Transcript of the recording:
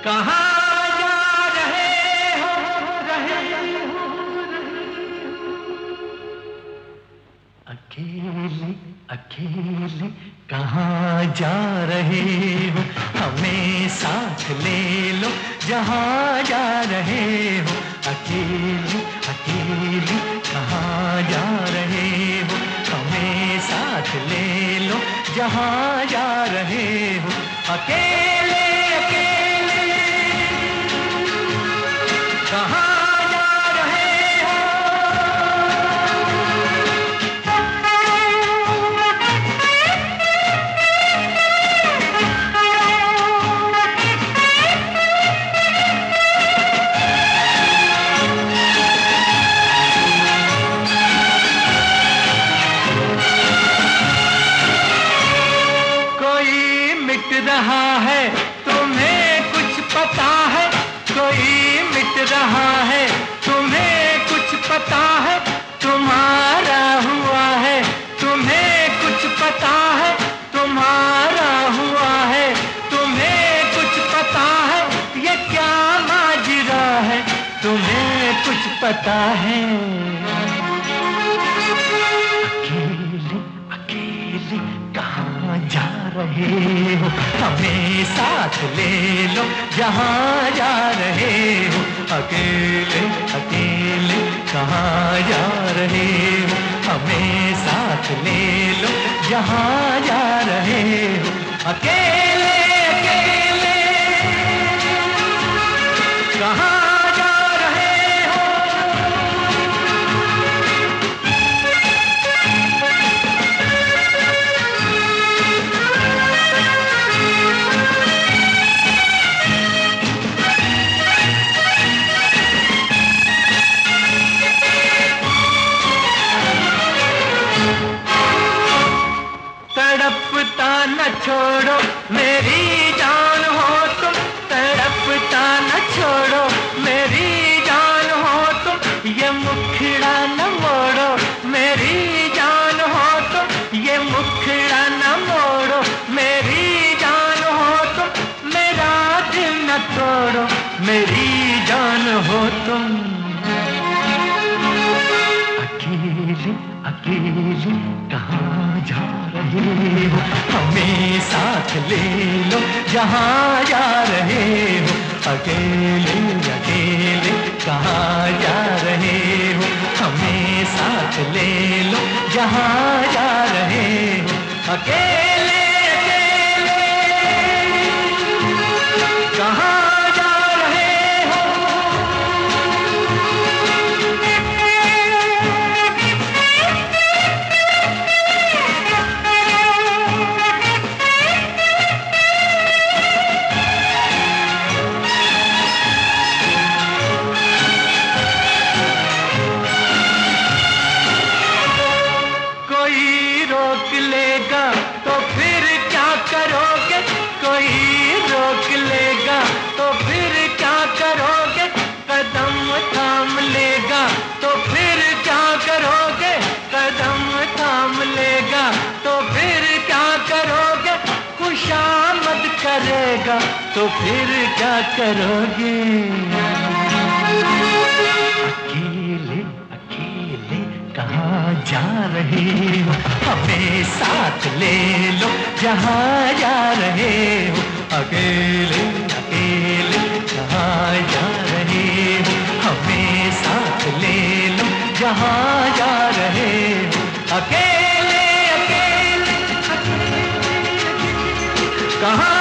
कहाँ जा रहे हो अकेले अकेले कहाँ जा रहे हो, हमें साथ ले लो जहाँ जा रहे हो। अकेले अकेले कहाँ जा रहे हो, हमें साथ ले लो जहाँ जा रहे हो। अकेले अकेले कहाँ रहा है, तुम्हें कुछ पता है? कोई मिट रहा है, तुम्हें कुछ पता है? तुम्हारा हुआ है, तुम्हें कुछ पता है? तुम्हारा हुआ है, तुम्हें कुछ पता है? ये क्या माजरा है, तुम्हें कुछ पता है? अकेले अकेले कहाँ जा रहे हो, हमें साथ ले लो जहाँ जा रहे हो। अकेले अकेले कहाँ जा रहे हो, हमें साथ ले लो जहाँ जा रहे हो। अकेले अकेले कहाँ तड़पता न छोड़ो मेरी जान हो तुम, तड़पता न छोड़ो मेरी जान हो तुम। ये मुखड़ा न मोड़ो मेरी जान हो तुम, ये मुखड़ा न मोड़ो मेरी जान हो तुम। मेरा दिल न तोड़ो मेरी जान हो तुम। अकेले अकेले कहाँ जा रहे हो, हमें साथ ले लो जहाँ जा रहे हो। अकेले अकेले कहाँ जा रहे हो, हमें साथ ले लो जहाँ जा रहे हो। अकेले अकेले कहाँ रोक लेगा तो फिर क्या करोगे? कोई रोक लेगा तो फिर क्या करोगे? कदम थाम लेगा तो फिर क्या करोगे? कदम थाम लेगा तो फिर क्या करोगे? खुशामद करेगा तो फिर क्या करोगे? अकेले अकेले कहाँ जा रहे हो, हमें साथ ले लो जहाँ जा रहे हो। अकेले अकेले कहाँ जा रहे हो, हमें साथ ले लो जहाँ जा रहे हो। अकेले अकेले कहाँ